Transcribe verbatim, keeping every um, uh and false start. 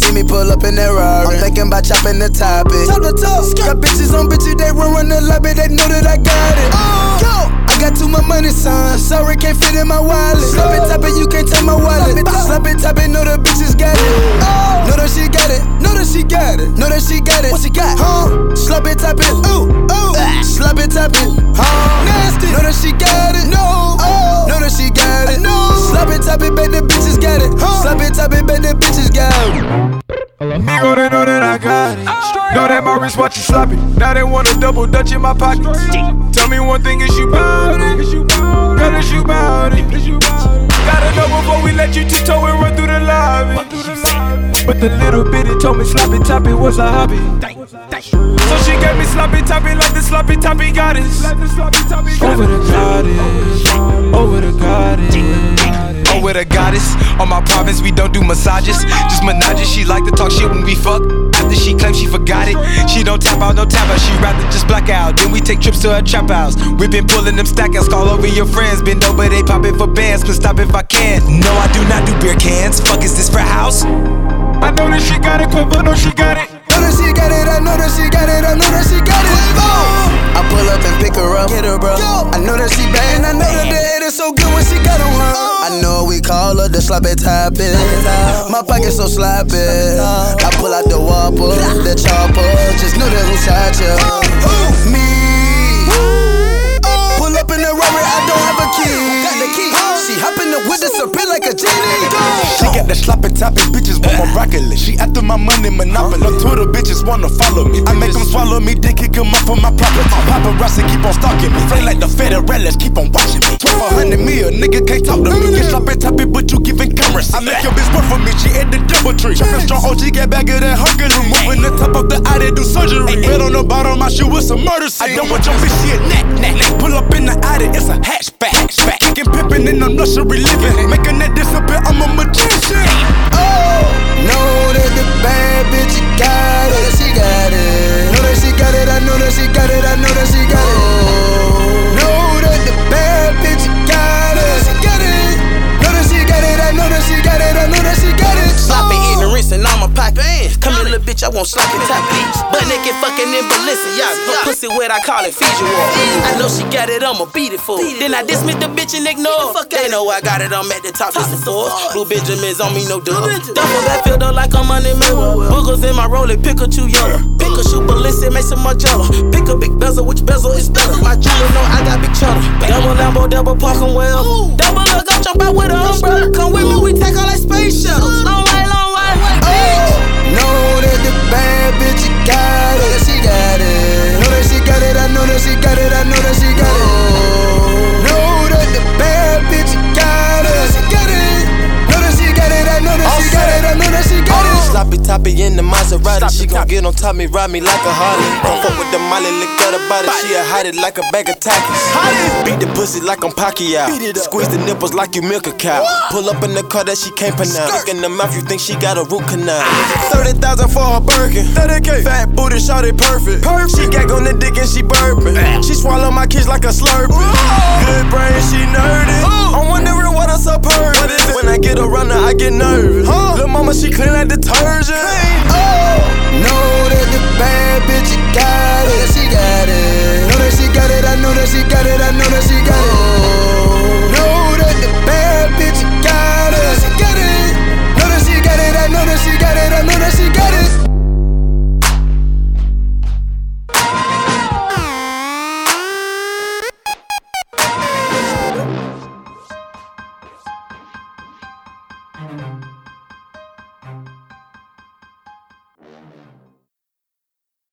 see me pull up in that Rari. I'm thinking about chopping the topic. Top the top. Got bitches on bitches, they run run the lobby, they know that I got it. Uh, Yo, I got too much money, son. Sorry, can't fit in my wallet. Slap it, top it, you can't take my wallet. Slap it, top it, know the bitches got it. Oh, know that she got it. Know that she got it. Know that she got it. What she got? Huh? Slap it, top it. Ooh, ooh. Slap it, top it. Huh? Nasty. Know that she got it. No. Oh. Know that she got it. No. Slap it, top it, bet the bitches got it. Huh? Slap it, top it, bet the bitches got it. Nigga, they know that I got it. Know that my wrist watch you sloppy. Now they want a double dutch in my pocket. Tell me one thing, is you bout it? Girl, is you bout it? Gotta know before we let you tiptoe and run through the lobby. But the little bitty told me sloppy toppy was a hobby. So she gave me sloppy toppy like the sloppy toppy goddess. Over the goddess, over the goddess. Over the goddess, on my province we don't do massages, just menages. She like to talk shit when we fuck. After she claims she forgot it, she don't tap out, no tap out. She rather just black out. Then we take trips to her trap house. We been pulling them stack outs, call over your friends. Bend over, they poppin' for bands, can stop if I can. No, I do not do beer cans. Fuck is this frat house? I know that she got it, Quiver, know she got it. Know that she got it, I know that she got it, I know that she got it. Oh. I pull up and pick her up, hit her, bro. I know that she bad, and I know that the head is so good when she got on her. I know we call her the sloppy toppy. My pocket so sloppy. I pull out the whopper, the chopper. Just know that who shot ya. Me. Pull up in the Rari, I don't have a key. Got the key. She hop in the with the serpent like a genie. She got the sloppy toppy, bitches want my broccoli. She after my money, monopoly. On Twitter, bitches wanna follow me. I make them swallow me, then kick them off on my property. Paparazzi keep on stalking me. Feel like the Federales keep on watching me. twelve hundred mil, nigga can't talk to me. Get sloppy toppy, but you giving cameras. I make your bitch work for me, she at the double tree. Trappin' strong O G, get back of that Hercules. Moving the top of the eye, they do surgery. Red on the bottom, my shoe is a murder scene. I don't want your bitch, she a knack, knack. Pull up in the Audi, it's a hatchback. Kickin' pimpin' in the nursery living. Making that disappear, I'm a magician. Oh, know that the bad bitch, you got it. She got it. Know that she got it, I know that she got it, I know that she got it. Know that the bad bitch, you got it. She got it. Know that she got it, I know that she got it, I know that she got it. Sloppy ignorance and I'm a pocket. Come here, little bitch, I want sloppy toppy. Butt naked fucking in Balenciaga. Pussy wet, I call it Fiji wall. I know she got it, I'ma beat it for. Then I dismiss the bitch and ignore. They know I got it, I'm at the top, this the four. Blue Benjamins on me, no dub. Double that field up like I'm money Mayweather. Boogers in my roller, Pikachu yellow. Pikachu Balenciaga, make some Margiela. Pick a big bezel, which bezel is better? My jewelry know I got big cheddar. Double Lambo, double parking well. Double look, go jump out with a umbrella. Come with me, we take all like space shuttles. Long way, long way, oh, know that the bad bitch, you got it. She got it. Know that she got it, I know that she got it, I know that she got it. Know that the bad bitch, you got it. She got it. Know that she got it, I know that she got it, I know that she got it. Sloppy toppy in the Maserati. She gon' get on top me, ride me like a Harley. Don't fuck with the Molly, lick at her body. She a hide it like a bag of Takis. Beat the pussy like I'm Pacquiao. Squeeze the nipples like you milk a cow. Pull up in the car that she can't pronounce. Look in the mouth, you think she got a root canal. thirty thousand for her Birkin. Fat booty, shot it perfect. She gag on the dick and she burping. She swallow my kids like a Slurpee. Good brain, she nerdy. I'm wondering what a superb. When I get around her, I get nervous. Lil' mama, she clean like detergent. Oh, know that the bad bitch, you got it. She got it. Know that she got it, I know that she got it, I know that she got it.